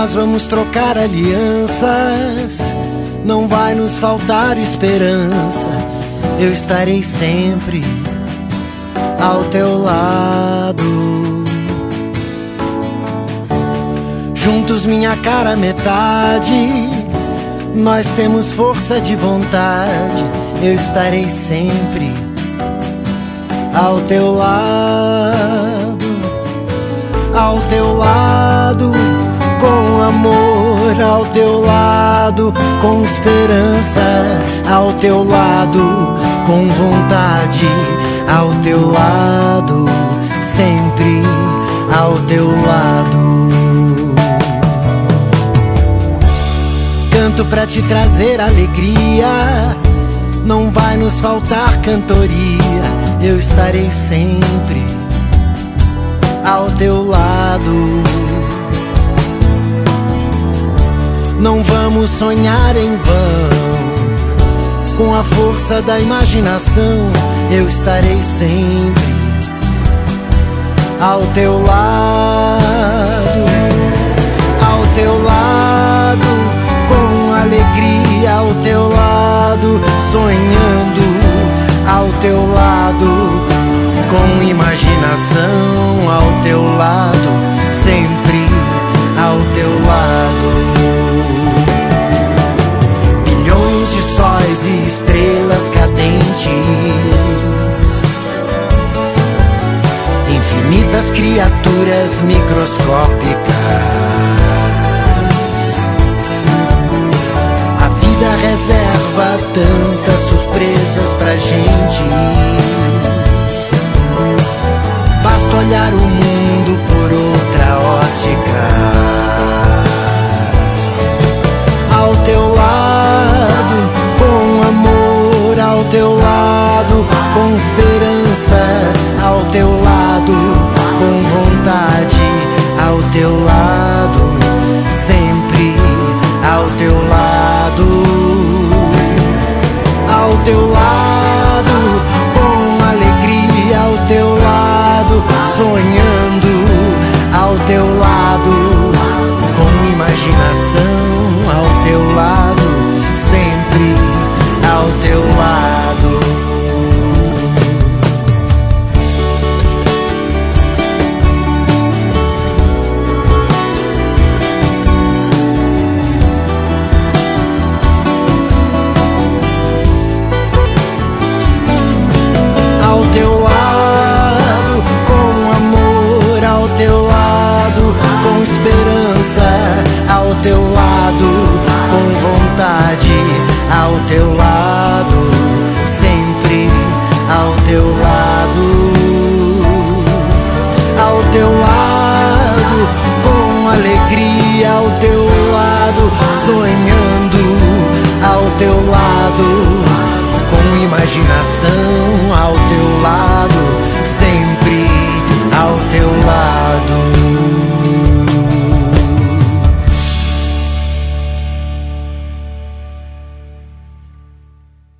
nós vamos trocar alianças, não vai nos faltar esperança. Eu estarei sempre ao teu lado. Juntos, minha cara metade, nós temos força de vontade. Eu estarei sempre ao teu lado, ao teu lado, com amor, ao teu lado, com esperança, ao teu lado, com vontade, ao teu lado, sempre ao teu lado. Canto pra te trazer alegria, não vai nos faltar cantoria. Eu estarei sempre ao teu lado. Não vamos sonhar em vão, com a força da imaginação. Eu estarei sempre ao teu lado, ao teu lado, com alegria, ao teu lado, sonhando, ao teu lado, com imaginação, ao teu lado, sempre ao teu lado. Bilhões de sóis e estrelas cadentes, infinitas criaturas microscópicas. A vida reserva tantas surpresas pra gente. Basta olhar o mundo por outra ótica. Ao teu lado, com amor, ao teu lado, com esperança, ao teu lado, com vontade, ao teu lado, sempre ao teu lado, ao teu lado, com alegria, ao teu lado, sonhando, ao teu lado, com imaginação, ao teu lado, sempre ao teu lado. Ao teu lado, com amor, ao teu lado, com esperança, ao teu lado, com vontade, ao teu lado, sempre ao teu lado, ao teu lado, com alegria, ao teu lado, sonhando, ao teu lado, com imaginação,